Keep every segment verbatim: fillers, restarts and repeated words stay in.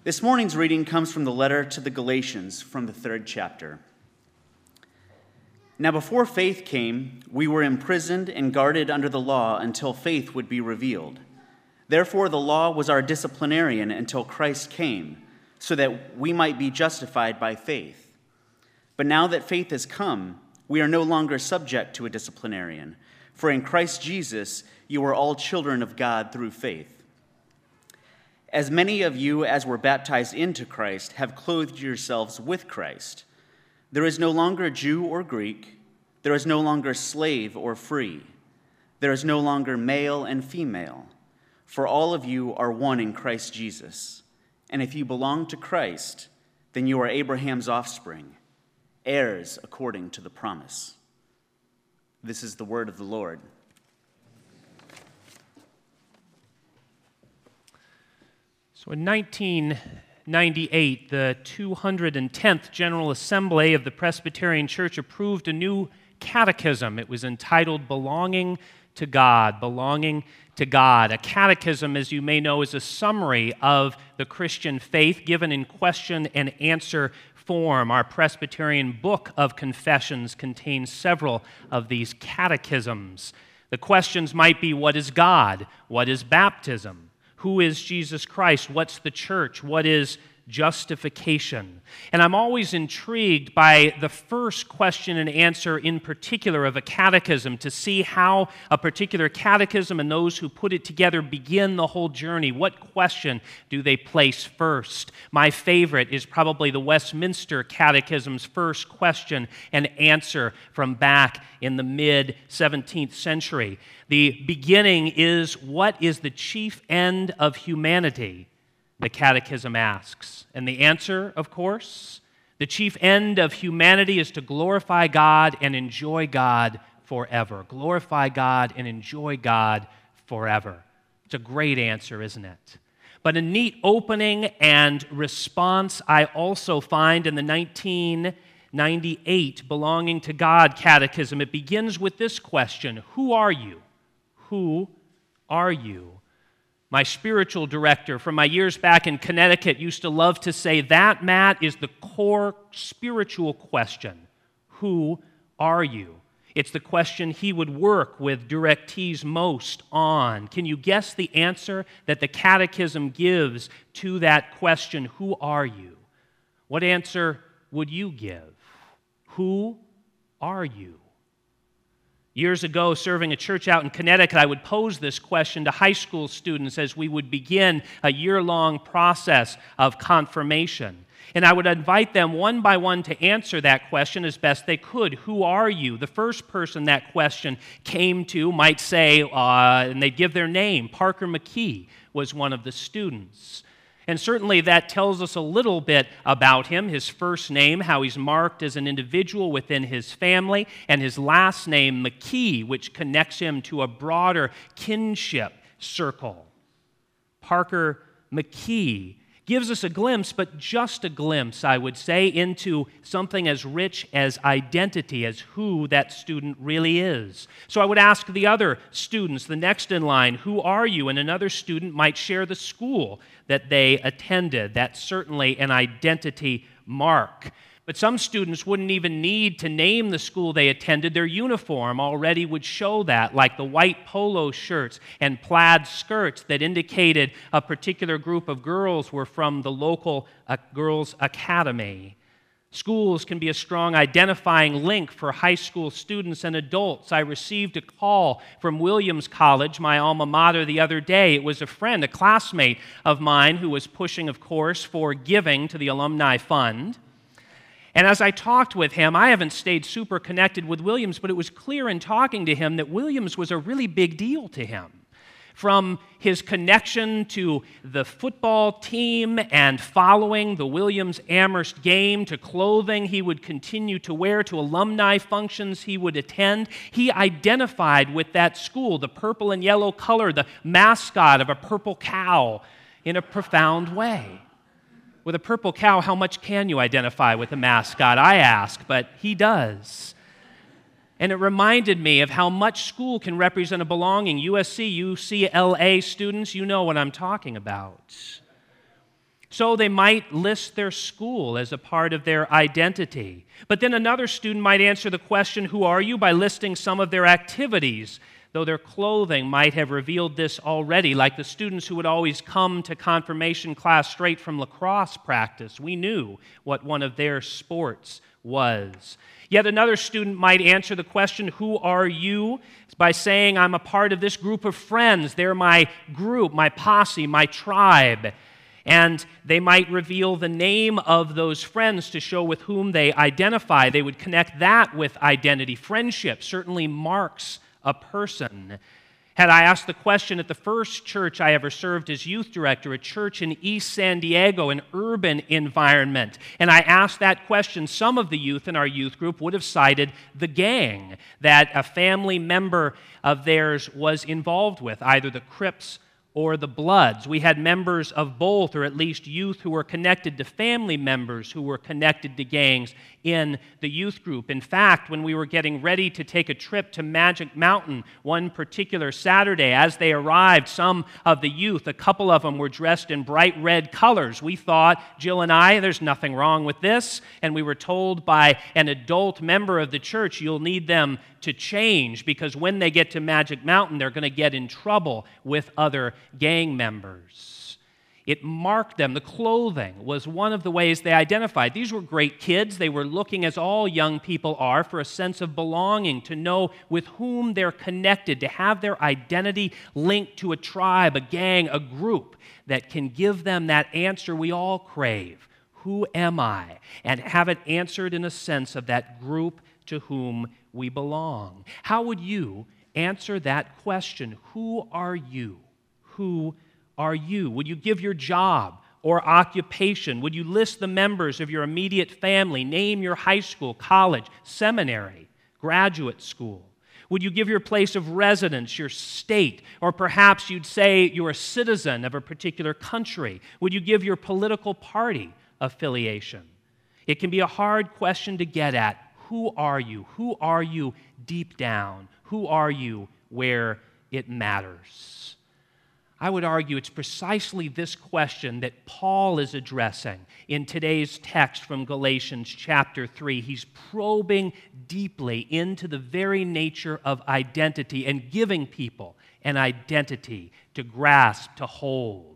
This morning's reading comes from the letter to the Galatians from the third chapter. Now before faith came, we were imprisoned and guarded under the law until faith would be revealed. Therefore the law was our disciplinarian until Christ came, so that we might be justified by faith. But now that faith has come, we are no longer subject to a disciplinarian, for in Christ Jesus you are all children of God through faith. As many of you as were baptized into Christ have clothed yourselves with Christ. There is no longer Jew or Greek. There is no longer slave or free. There is no longer male and female. For all of you are one in Christ Jesus. And if you belong to Christ, then you are Abraham's offspring, heirs according to the promise. This is the word of the Lord. So in nineteen ninety-eight, the two hundred tenth General Assembly of the Presbyterian Church approved a new catechism. It was entitled Belonging to God, Belonging to God. A catechism, as you may know, is a summary of the Christian faith given in question and answer form. Our Presbyterian Book of Confessions contains several of these catechisms. The questions might be, what is God? What is baptism? Who is Jesus Christ? What's the church? What is justification? And I'm always intrigued by the first question and answer in particular of a catechism, to see how a particular catechism and those who put it together begin the whole journey. What question do they place first? My favorite is probably the Westminster Catechism's first question and answer from back in the mid-seventeenth century. The beginning is, what is the chief end of humanity? The Catechism asks. And the answer, of course, the chief end of humanity is to glorify God and enjoy God forever. Glorify God and enjoy God forever. It's a great answer, isn't it? But a neat opening and response I also find in the nineteen ninety-eight Belonging to God Catechism. It begins with this question: who are you? Who are you? My spiritual director from my years back in Connecticut used to love to say, that, Matt, is the core spiritual question. Who are you? It's the question he would work with directees most on. Can you guess the answer that the Catechism gives to that question, who are you? What answer would you give? Who are you? Years ago, serving a church out in Connecticut, I would pose this question to high school students as we would begin a year-long process of confirmation. And I would invite them one by one to answer that question as best they could. Who are you? The first person that question came to might say, uh, and they'd give their name. Parker McKee was one of the students. And certainly that tells us a little bit about him, his first name, how he's marked as an individual within his family, and his last name, McKee, which connects him to a broader kinship circle. Parker McKee gives us a glimpse, but just a glimpse, I would say, into something as rich as identity, as who that student really is. So I would ask the other students, the next in line, who are you? And another student might share the school that they attended. That's certainly an identity mark. But some students wouldn't even need to name the school they attended. Their uniform already would show that, like the white polo shirts and plaid skirts that indicated a particular group of girls were from the local uh, girls' academy. Schools can be a strong identifying link for high school students and adults. I received a call from Williams College, my alma mater, the other day. It was a friend, a classmate of mine, who was pushing, of course, for giving to the Alumni Fund. And as I talked with him, I haven't stayed super connected with Williams, but it was clear in talking to him that Williams was a really big deal to him. From his connection to the football team and following the Williams-Amherst game, to clothing he would continue to wear, to alumni functions he would attend, he identified with that school, the purple and yellow color, the mascot of a purple cow, in a profound way. With a purple cow, how much can you identify with a mascot? I ask, but he does. And it reminded me of how much school can represent a belonging. U S C, U C L A students, you know what I'm talking about. So they might list their school as a part of their identity. But then another student might answer the question, who are you, by listing some of their activities, though their clothing might have revealed this already, like the students who would always come to confirmation class straight from lacrosse practice. We knew what one of their sports was. Yet another student might answer the question, who are you, by saying, I'm a part of this group of friends. They're my group, my posse, my tribe. And they might reveal the name of those friends to show with whom they identify. They would connect that with identity. Friendship certainly marks a person. Had I asked the question at the first church I ever served as youth director, a church in East San Diego, an urban environment, and I asked that question, some of the youth in our youth group would have cited the gang that a family member of theirs was involved with, either the Crips or the Bloods. We had members of both, or at least youth who were connected to family members who were connected to gangs in the youth group. In fact, when we were getting ready to take a trip to Magic Mountain one particular Saturday, as they arrived, some of the youth, a couple of them were dressed in bright red colors. We thought, Jill and I, there's nothing wrong with this, and we were told by an adult member of the church, you'll need them to change, because when they get to Magic Mountain, they're going to get in trouble with other gang members. It marked them. The clothing was one of the ways they identified. These were great kids. They were looking, as all young people are, for a sense of belonging, to know with whom they're connected, to have their identity linked to a tribe, a gang, a group that can give them that answer we all crave. Who am I? And have it answered in a sense of that group to whom we belong. How would you answer that question? Who are you? Who are you? Would you give your job or occupation? Would you list the members of your immediate family? Name your high school, college, seminary, graduate school? Would you give your place of residence, your state? Or perhaps you'd say you're a citizen of a particular country. Would you give your political party affiliation? It can be a hard question to get at. Who are you? Who are you deep down? Who are you where it matters? I would argue it's precisely this question that Paul is addressing in today's text from Galatians chapter three. He's probing deeply into the very nature of identity and giving people an identity to grasp, to hold.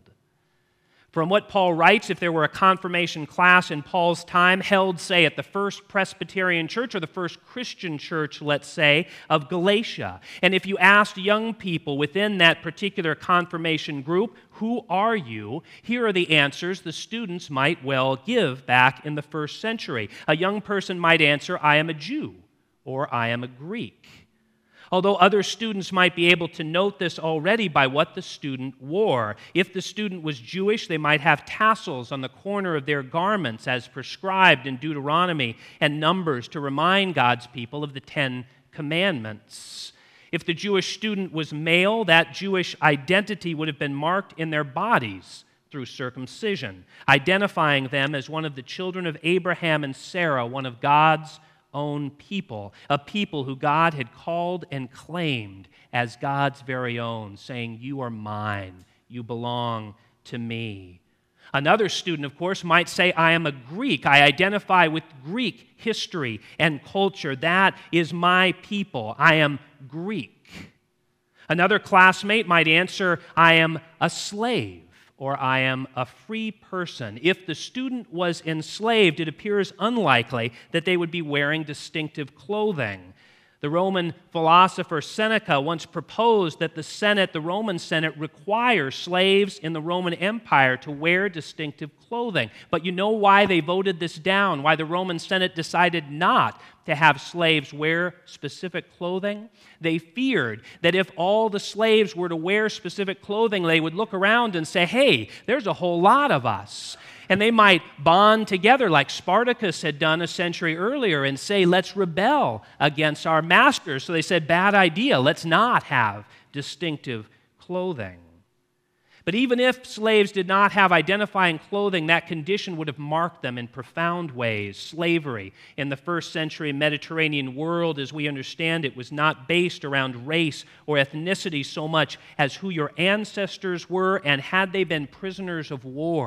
From what Paul writes, if there were a confirmation class in Paul's time held, say, at the First Presbyterian Church or the First Christian Church, let's say, of Galatia, and if you asked young people within that particular confirmation group, who are you? Here are the answers the students might well give back in the first century. A young person might answer, I am a Jew, or I am a Greek. Although other students might be able to note this already by what the student wore. If the student was Jewish, they might have tassels on the corner of their garments as prescribed in Deuteronomy and Numbers to remind God's people of the Ten Commandments. If the Jewish student was male, that Jewish identity would have been marked in their bodies through circumcision, identifying them as one of the children of Abraham and Sarah, one of God's own people, a people who God had called and claimed as God's very own, saying, you are mine, you belong to me. Another student, of course, might say, I am a Greek. I identify with Greek history and culture. That is my people. I am Greek. Another classmate might answer, I am a slave, or I am a free person. If the student was enslaved, it appears unlikely that they would be wearing distinctive clothing. The Roman philosopher Seneca once proposed that the Senate, the Roman Senate, require slaves in the Roman Empire to wear distinctive clothing. But you know why they voted this down, why the Roman Senate decided not to have slaves wear specific clothing? They feared that if all the slaves were to wear specific clothing, they would look around and say, hey, there's a whole lot of us. And they might bond together like Spartacus had done a century earlier and say, let's rebel against our masters. So they said, bad idea, let's not have distinctive clothing. But even if slaves did not have identifying clothing, that condition would have marked them in profound ways. Slavery in the first century Mediterranean world, as we understand it, was not based around race or ethnicity so much as who your ancestors were and had they been prisoners of war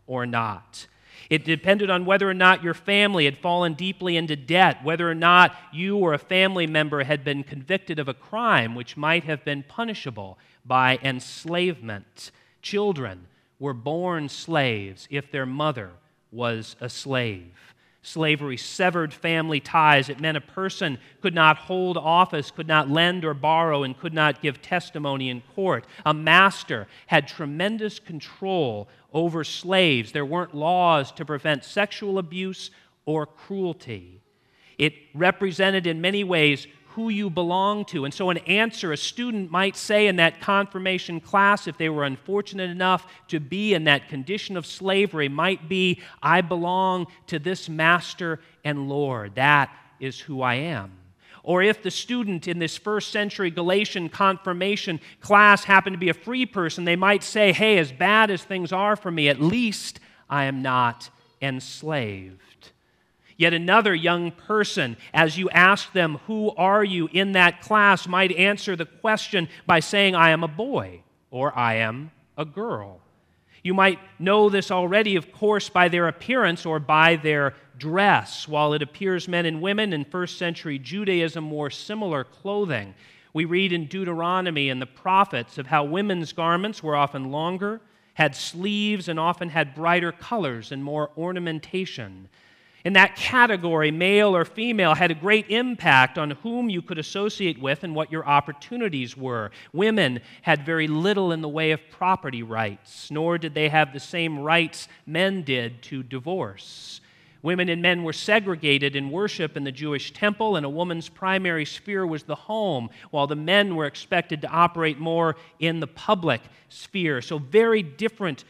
or not. It depended on whether or not your family had fallen deeply into debt, whether or not you or a family member had been convicted of a crime which might have been punishable by enslavement. Children were born slaves if their mother was a slave. Slavery severed family ties. It meant a person could not hold office, could not lend or borrow, and could not give testimony in court. A master had tremendous control over slaves. There weren't laws to prevent sexual abuse or cruelty. It represented in many ways who you belong to. And so an answer a student might say in that confirmation class, if they were unfortunate enough to be in that condition of slavery, might be, I belong to this master and Lord. That is who I am. Or if the student in this first century Galatian confirmation class happened to be a free person, they might say, hey, as bad as things are for me, at least I am not enslaved. Yet another young person, as you ask them, who are you in that class, might answer the question by saying, I am a boy, or I am a girl. You might know this already, of course, by their appearance or by their dress. While it appears men and women in first century Judaism wore similar clothing, we read in Deuteronomy and the prophets of how women's garments were often longer, had sleeves, and often had brighter colors and more ornamentation. In that category, male or female had a great impact on whom you could associate with and what your opportunities were. Women had very little in the way of property rights, nor did they have the same rights men did to divorce. Women and men were segregated in worship in the Jewish temple, and a woman's primary sphere was the home, while the men were expected to operate more in the public sphere. So very different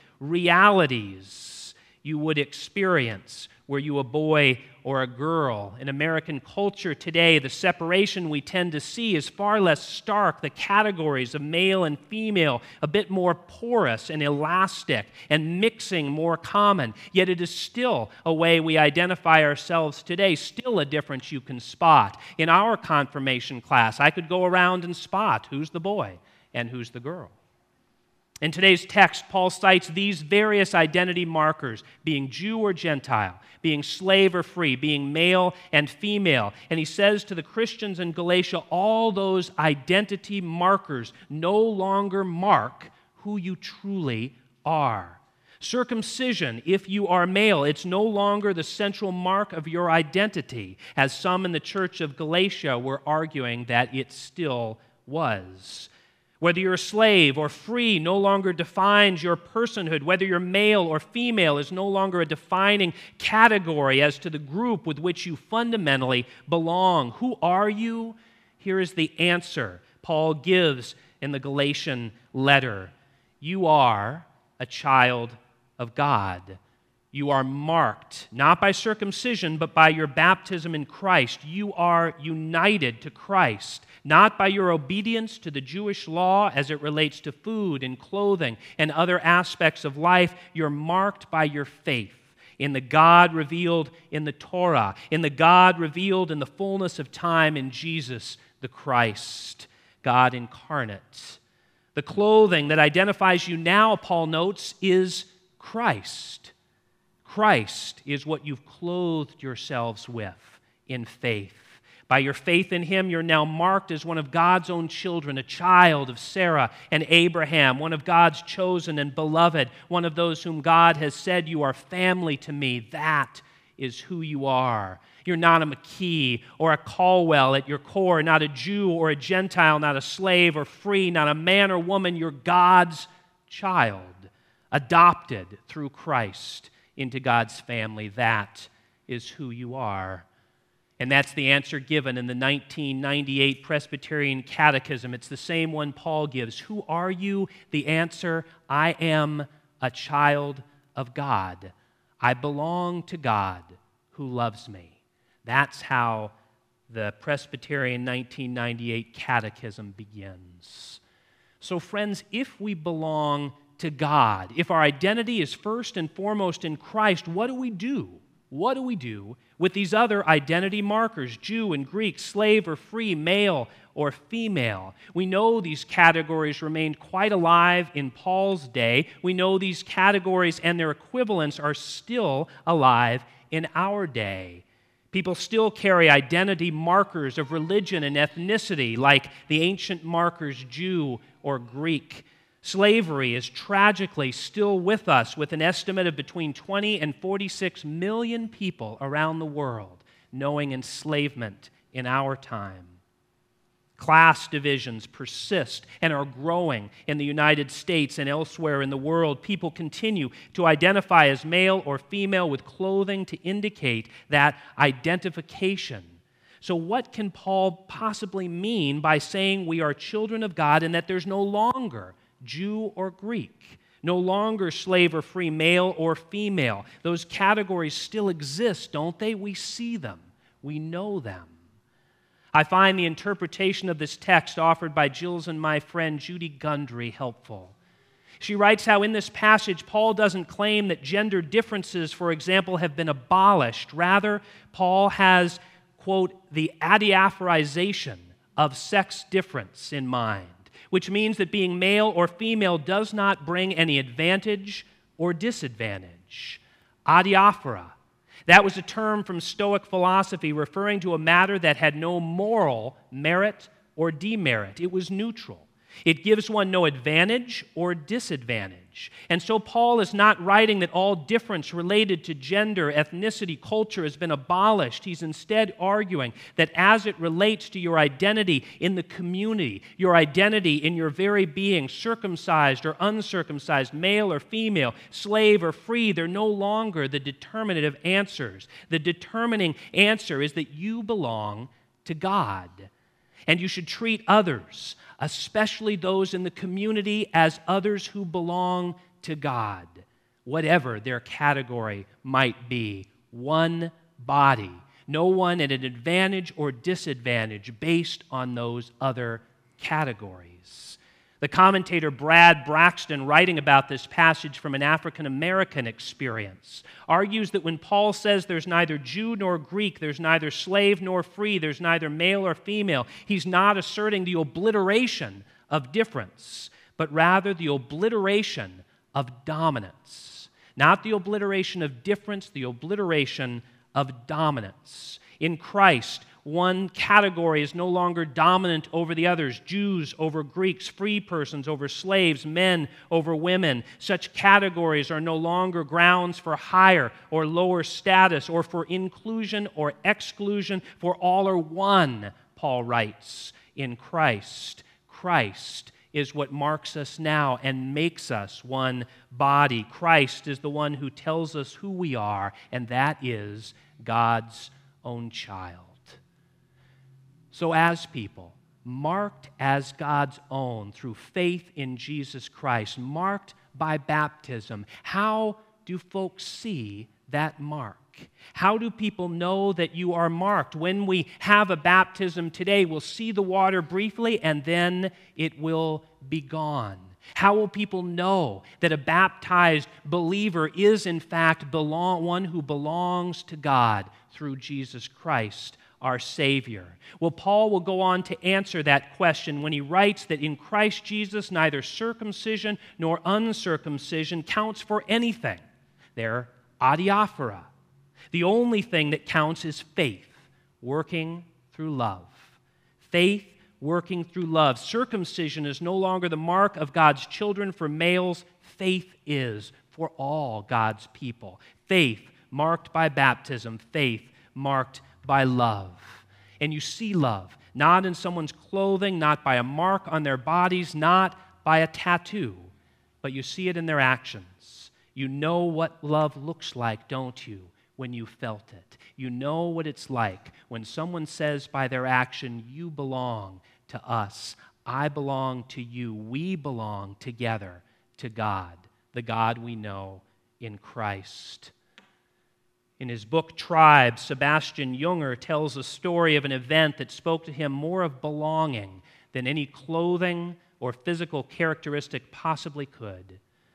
realities you would experience. Were you a boy or a girl? In American culture today, the separation we tend to see is far less stark. The categories of male and female a bit more porous and elastic, and mixing more common. Yet it is still a way we identify ourselves today, still a difference you can spot. In our confirmation class, I could go around and spot who's the boy and who's the girl. In today's text, Paul cites these various identity markers, being Jew or Gentile, being slave or free, being male and female. And he says to the Christians in Galatia, all those identity markers no longer mark who you truly are. Circumcision, if you are male, it's no longer the central mark of your identity, as some in the church of Galatia were arguing that it still was. Whether you're a slave or free no longer defines your personhood. Whether you're male or female is no longer a defining category as to the group with which you fundamentally belong. Who are you? Here is the answer Paul gives in the Galatian letter. You are a child of God. You are marked, not by circumcision, but by your baptism in Christ. You are united to Christ, not by your obedience to the Jewish law as it relates to food and clothing and other aspects of life. You're marked by your faith in the God revealed in the Torah, in the God revealed in the fullness of time in Jesus the Christ, God incarnate. The clothing that identifies you now, Paul notes, is Christ. Christ is what you've clothed yourselves with in faith. By your faith in Him, you're now marked as one of God's own children, a child of Sarah and Abraham, one of God's chosen and beloved, one of those whom God has said, you are family to me. That is who you are. You're not a McKee or a Caldwell at your core, not a Jew or a Gentile, not a slave or free, not a man or woman. You're God's child, adopted through Christ into God's family. That is who you are. And that's the answer given in the nineteen ninety-eight Presbyterian Catechism. It's the same one Paul gives. Who are you? The answer, I am a child of God. I belong to God who loves me. That's how the Presbyterian nineteen ninety-eight Catechism begins. So friends, if we belong to God, if our identity is first and foremost in Christ, what do we do? What do we do with these other identity markers, Jew and Greek, slave or free, male or female. We know these categories remained quite alive in Paul's day. We know these categories and their equivalents are still alive in our day. People still carry identity markers of religion and ethnicity, like the ancient markers Jew or Greek. Slavery is tragically still with us, with an estimate of between twenty and forty-six million people around the world knowing enslavement in our time. Class divisions persist and are growing in the United States and elsewhere in the world. People continue to identify as male or female with clothing to indicate that identification. So what can Paul possibly mean by saying we are children of God and that there's no longer Jew or Greek, no longer slave or free, male or female? Those categories still exist, don't they? We see them. We know them. I find the interpretation of this text offered by Jill's and my friend Judy Gundry helpful. She writes how in this passage, Paul doesn't claim that gender differences, for example, have been abolished. Rather, Paul has, quote, the adiaphorization of sex difference in mind, which means that being male or female does not bring any advantage or disadvantage. Adiaphora. That was a term from Stoic philosophy referring to a matter that had no moral merit or demerit. It was neutral. It gives one no advantage or disadvantage. And so Paul is not writing that all difference related to gender, ethnicity, culture has been abolished. He's instead arguing that as it relates to your identity in the community, your identity in your very being, circumcised or uncircumcised, male or female, slave or free, they're no longer the determinative answers. The determining answer is that you belong to God. And you should treat others, especially those in the community, as others who belong to God, whatever their category might be. One body, no one at an advantage or disadvantage based on those other categories. The commentator Brad Braxton, writing about this passage from an African-American experience, argues that when Paul says there's neither Jew nor Greek, there's neither slave nor free, there's neither male or female, he's not asserting the obliteration of difference, but rather the obliteration of dominance. Not the obliteration of difference, the obliteration of dominance. In Christ, one category is no longer dominant over the others. Jews over Greeks, free persons over slaves, men over women. Such categories are no longer grounds for higher or lower status or for inclusion or exclusion, for all are one, Paul writes, in Christ. Christ is what marks us now and makes us one body. Christ is the one who tells us who we are, and that is God's own child. So as people, marked as God's own through faith in Jesus Christ, marked by baptism, how do folks see that mark? How do people know that you are marked? When we have a baptism today, we'll see the water briefly and then it will be gone. How will people know that a baptized believer is in fact belong, one who belongs to God through Jesus Christ, our Savior? Well, Paul will go on to answer that question when he writes that in Christ Jesus neither circumcision nor uncircumcision counts for anything. They're adiaphora. The only thing that counts is faith, working through love. Faith working through love. Circumcision is no longer the mark of God's children for males. Faith is for all God's people. Faith marked by baptism. Faith marked by love. And you see love, not in someone's clothing, not by a mark on their bodies, not by a tattoo, but you see it in their actions. You know what love looks like, don't you, when you felt it? You know what it's like when someone says by their action, you belong to us, I belong to you, we belong together to God, the God we know in Christ. In his book, Tribe, Sebastian Junger tells a story of an event that spoke to him more of belonging than any clothing or physical characteristic possibly could.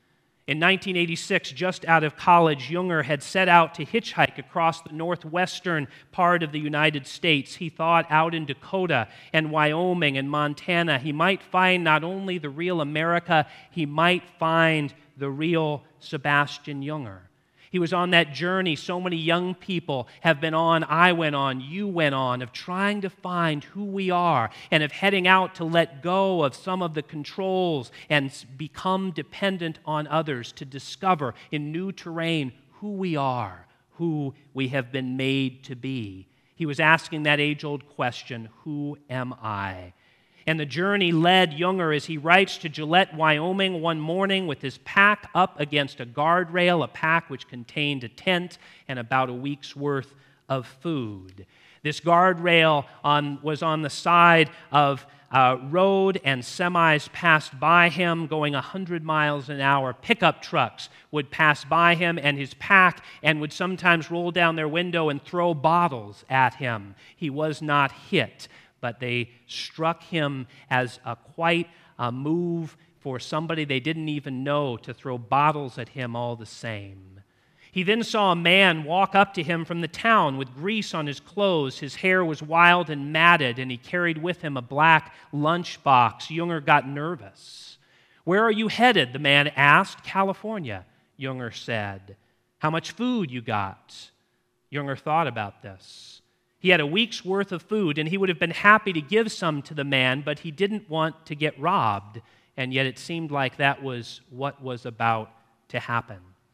In nineteen eighty-six, just out of college, Junger had set out to hitchhike across the northwestern part of the United States. He thought out in Dakota and Wyoming and Montana he might find not only the real America, he might find the real Sebastian Junger. He was on that journey so many young people have been on, I went on, you went on, of trying to find who we are and of heading out to let go of some of the controls and become dependent on others to discover in new terrain who we are, who we have been made to be. He was asking that age-old question, who am I? And the journey led Junger, as he writes, to Gillette, Wyoming one morning with his pack up against a guardrail, a pack which contained a tent and about a week's worth of food. This guardrail on, was on the side of a road, and semis passed by him going one hundred miles an hour. Pickup trucks would pass by him and his pack and would sometimes roll down their window and throw bottles at him. He was not hit, but they struck him as a quite a move for somebody they didn't even know to throw bottles at him all the same. He then saw a man walk up to him from the town with grease on his clothes. His hair was wild and matted, and he carried with him a black lunchbox. Junger got nervous. "Where are you headed?" the man asked. "California," Junger said. "How much food you got?" Junger thought about this. He had a week's worth of food, and he would have been happy to give some to the man, but he didn't want to get robbed, and yet it seemed like that was what was about to happen.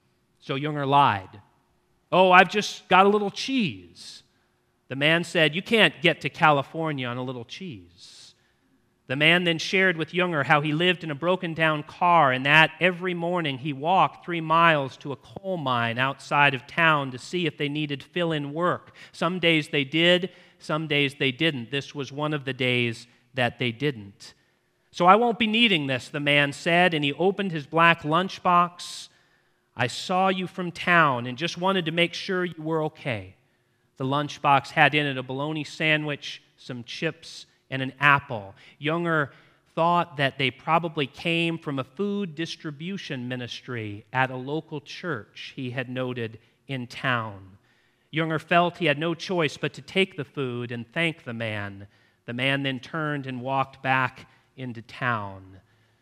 So Junger lied. "Oh, I've just got a little cheese." The man said, "You can't get to California on a little cheese." The man then shared with Junger how he lived in a broken-down car and that every morning he walked three miles to a coal mine outside of town to see if they needed fill-in work. Some days they did, some days they didn't. This was one of the days that they didn't. "So I won't be needing this," the man said, and he opened his black lunchbox. "I saw you from town and just wanted to make sure you were okay." The lunchbox had in it a bologna sandwich, some chips, and an apple. Junger thought that they probably came from a food distribution ministry at a local church he had noted in town. Junger felt he had no choice but to take the food and thank the man. The man then turned and walked back into town.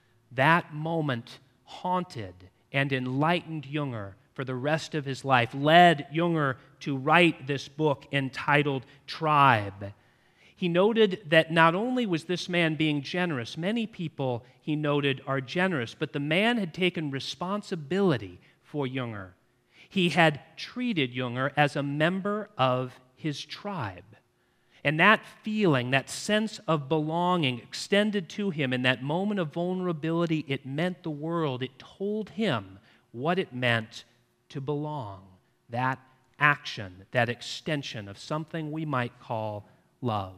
That moment haunted and enlightened Junger for the rest of his life, led Junger to write this book entitled Tribe. He noted that not only was this man being generous, many people, he noted, are generous, but the man had taken responsibility for Junger. He had treated Junger as a member of his tribe. And that feeling, that sense of belonging extended to him in that moment of vulnerability, it meant the world. It told him what it meant to belong. That action, that extension of something we might call love.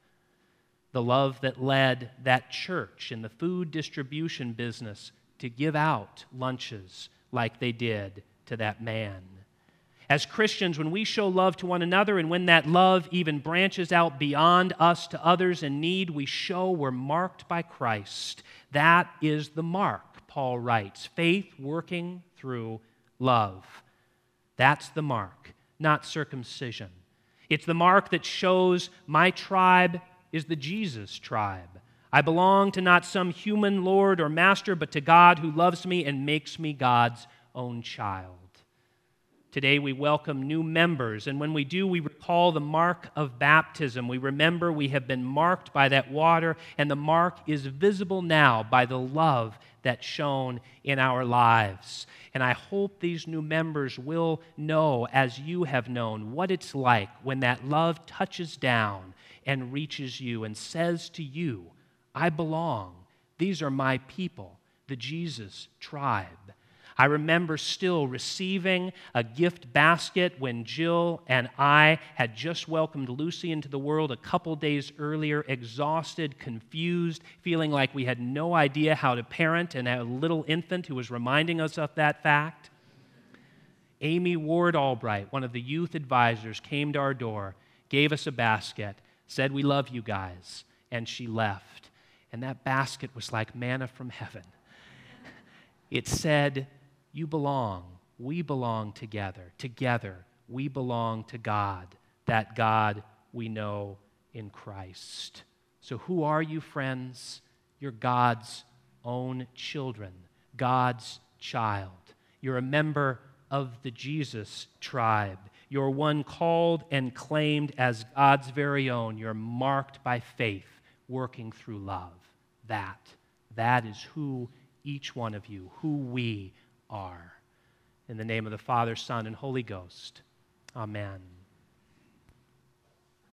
The love that led that church in the food distribution business to give out lunches like they did to that man. As Christians, when we show love to one another and when that love even branches out beyond us to others in need, we show we're marked by Christ. That is the mark, Paul writes, faith working through love. That's the mark, not circumcision. It's the mark that shows my tribe is the Jesus tribe. I belong to not some human lord or master, but to God who loves me and makes me God's own child. Today we welcome new members, and when we do, we recall the mark of baptism. We remember we have been marked by that water, and the mark is visible now by the love that's shown in our lives. And I hope these new members will know, as you have known, what it's like when that love touches down and reaches you and says to you, I belong. These are my people, the Jesus tribe. I remember still receiving a gift basket when Jill and I had just welcomed Lucy into the world a couple days earlier, exhausted, confused, feeling like we had no idea how to parent, and a little infant who was reminding us of that fact. Amy Ward Albright, one of the youth advisors, came to our door, gave us a basket, said, "We love you guys," and she left. And that basket was like manna from heaven. It said, You belong. We belong together. Together, we belong to God, that God we know in Christ. So who are you, friends? You're God's own children, God's child. You're a member of the Jesus tribe. You're one called and claimed as God's very own. You're marked by faith, working through love. That, that is who each one of you, who we are. In the name of the Father, Son, and Holy Ghost, amen.